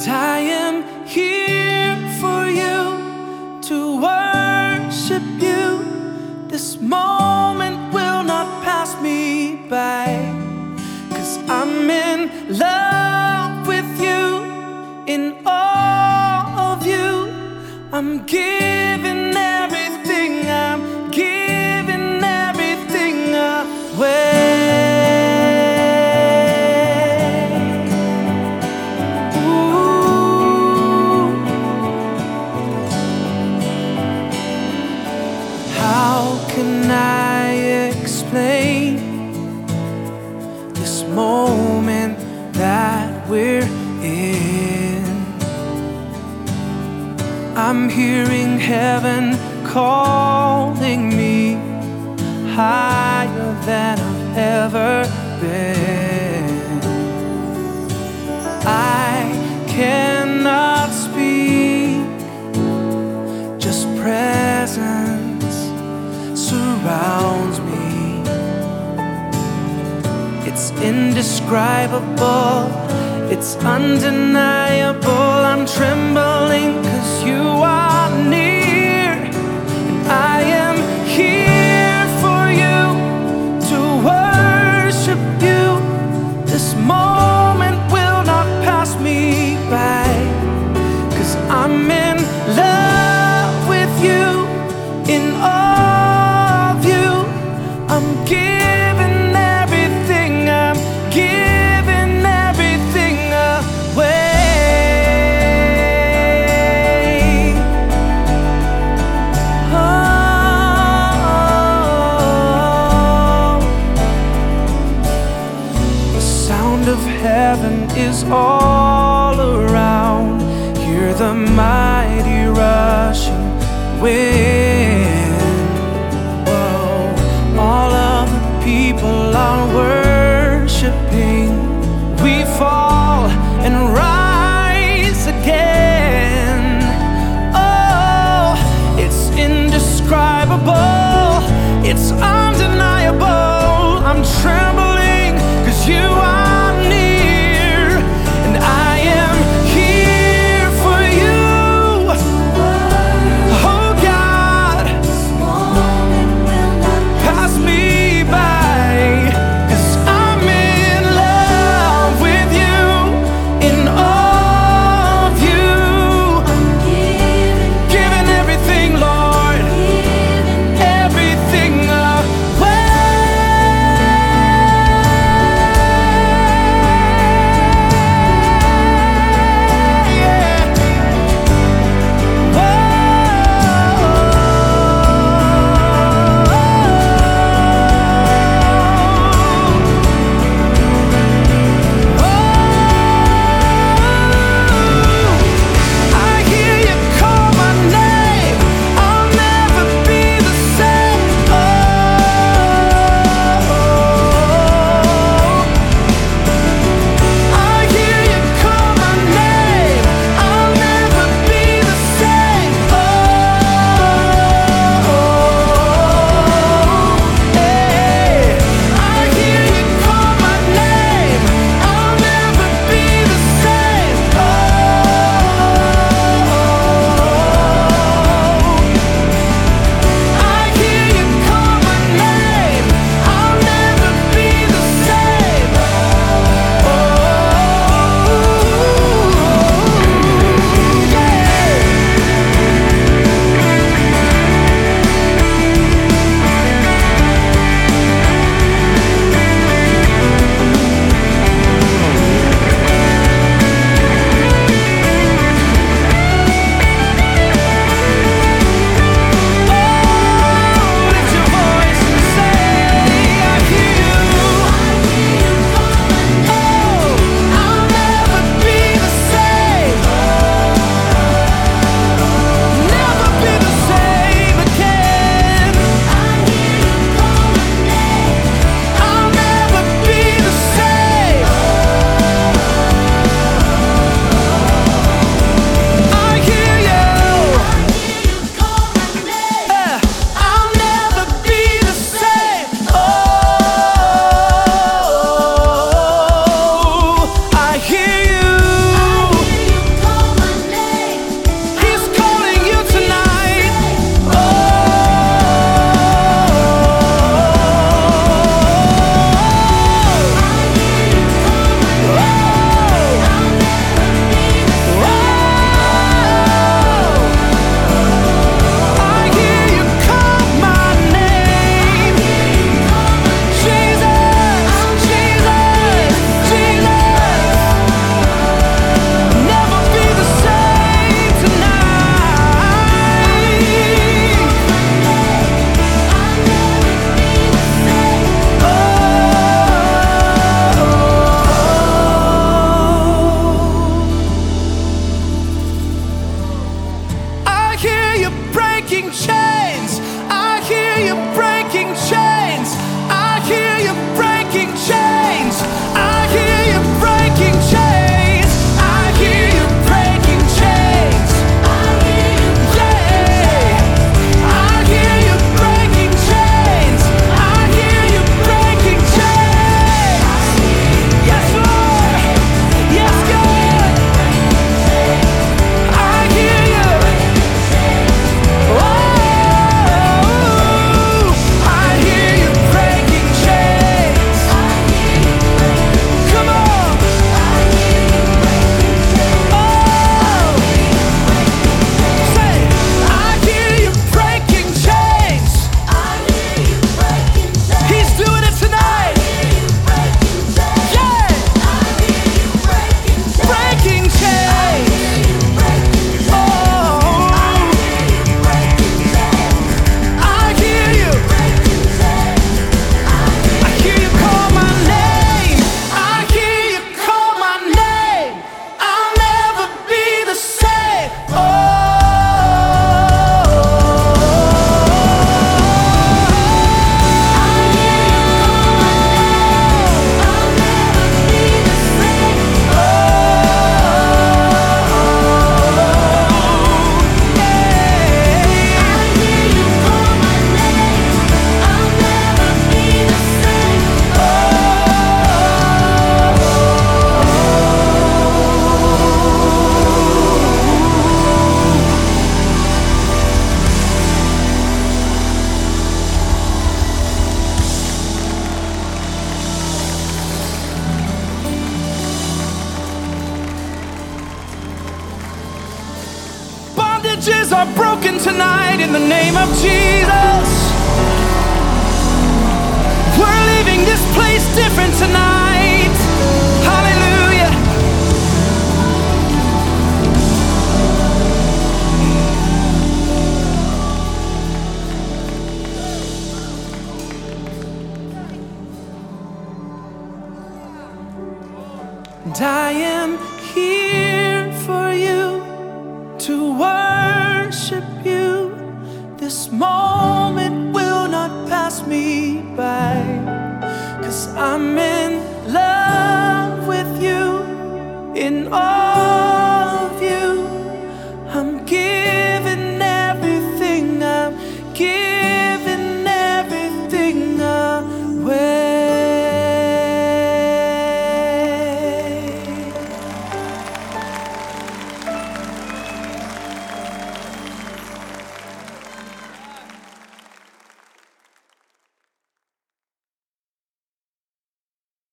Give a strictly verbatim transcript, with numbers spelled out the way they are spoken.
I am here for you, to worship you. This moment will not pass me by, 'cause I'm in love with you. In all of you, I'm giving everything, I'm giving everything away. How can I explain this moment that we're in? I'm hearing heaven calling me higher than I've ever been. I cannot speak, just presence surrounds me. It's indescribable, it's undeniable. I'm trembling 'cause you are near, and I am here for you, to worship you. This moment will not pass me by, 'cause I'm in love with you. In all of you, I'm giving everything, I'm giving everything away. Oh, the sound of heaven is all around. Hear the mighty rushing wind. Whoa. All of the people are worshiping. We fall and rise again. Oh, it's indescribable, it's undeniable. I'm trembling 'cause you are near, and I am here for you. Oh God, pass me by, 'cause I'm in love with you. In all of you, giving everything, Lord, everything away. are broken tonight in the name of Jesus. We're leaving this place different tonight. Hallelujah. And I am here for you, to worship you. This moment will not pass me by, 'cause I'm in love with you in all